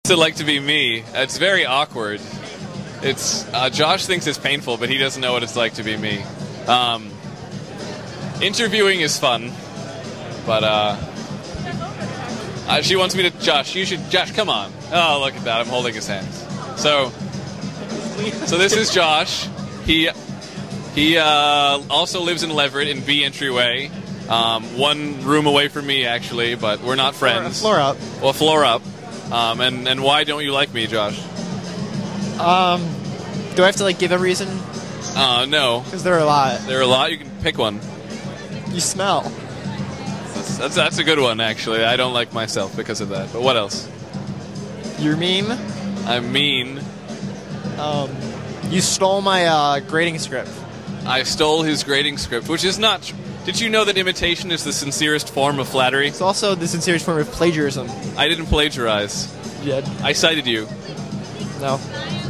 What's it like to be me? It's very awkward. It's Josh thinks it's painful, but he doesn't know what it's like to be me. Interviewing is fun, but she wants me to. Josh, come on. Oh, look at that! I'm holding his hands. So this is Josh. He also lives in Leverett in B entryway, one room away from me actually, but we're not friends. Floor up. Well, floor up. And why don't you like me, Josh? Do I have to give a reason? No. Because there are a lot. There are a lot. You can pick one. You smell. That's a good one, actually. I don't like myself because of that. But what else? You're mean. I'm mean. You stole my grading script. I stole his grading script, which is not. Did you know that imitation is the sincerest form of flattery? It's also the sincerest form of plagiarism. I didn't plagiarize. You did. I cited you. No.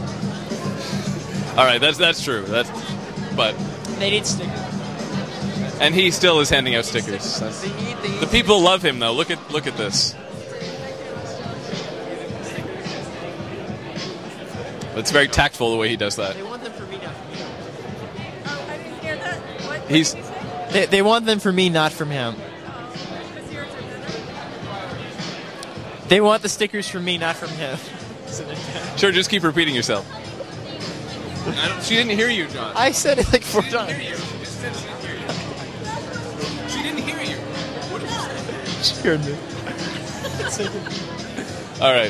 All right, that's true. But they need stickers. And he still is handing out stickers. The people love him, though. Look at this. It's very tactful the way he does that. They want them for me, not for me. Oh, I didn't hear that. What He's. did you say? They want them for me, not from him. Because yours are better? They want the stickers from me, not from him. Sure, just keep repeating yourself. She didn't hear you, John. I said it 4 times. She didn't hear you. She heard me. All right.